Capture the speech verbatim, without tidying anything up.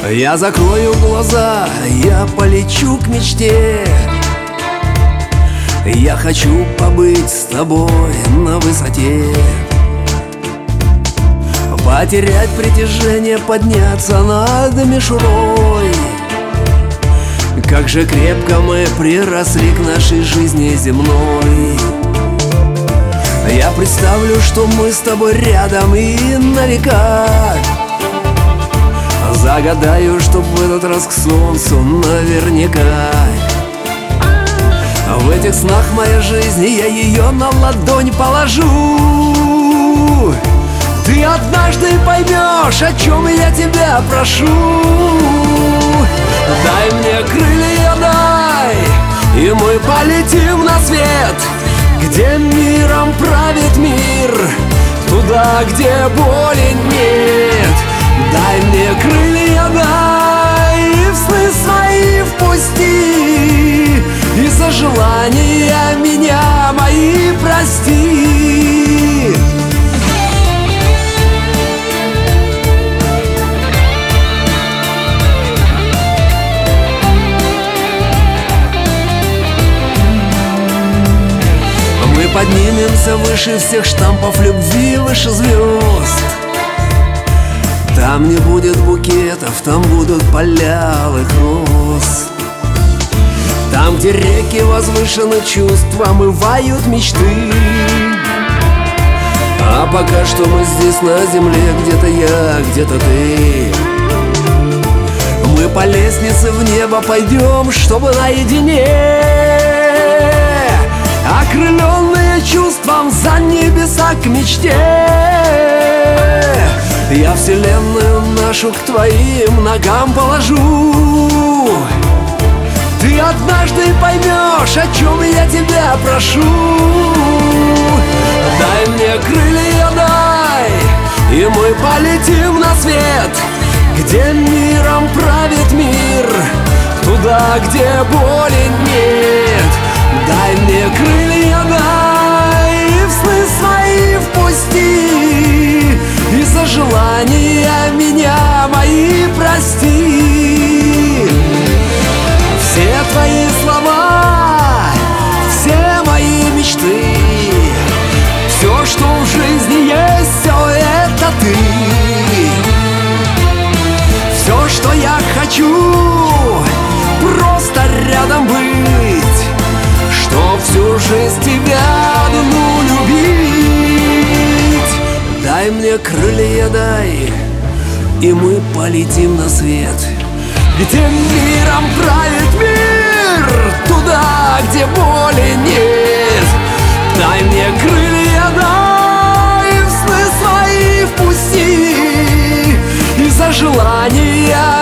Я закрою глаза, я полечу к мечте. Я хочу побыть с тобой на высоте, потерять притяжение, подняться над мишурой. Как же крепко мы приросли к нашей жизни земной. Я представлю, что мы с тобой рядом и на века. Загадаю, чтоб в этот раз к солнцу наверняка. В этих снах моей жизни я ее на ладонь положу. Ты однажды поймешь, о чем я тебя прошу. Дай мне крылья, дай, и мы полетим на свет, где миром правит мир, туда, где боли нет. Дай мне крылья, дай, и в сны свои впусти, и за желания меня мои прости. Мы поднимемся выше всех штампов любви, выше звезд. Там не будет букетов, там будут поля алых роз. Там, где реки возвышенных чувств омывают мечты. А пока что мы здесь на земле, где-то я, где-то ты. Мы по лестнице в небо пойдем, чтобы наедине, окрыленные чувством, за небеса к мечте. Я вселенную нашу к твоим ногам положу. Ты однажды поймешь, о чем я тебя прошу. Дай мне крылья, дай, и мы полетим на свет, где миром правит мир, туда, где боли нет. Дай мне крылья, дай, и в сны свои впусти, и за желания меня мои прости. Все твои слова, все мои мечты, все, что в жизни есть, все это ты. Все, что я хочу, просто рядом быть, чтоб всю жизнь тебя одну любить. Дай мне крылья, дай, и мы полетим на свет, где миром правит мир, туда, где боли нет. Дай мне крылья, дай, в сны свои впусти, и за желания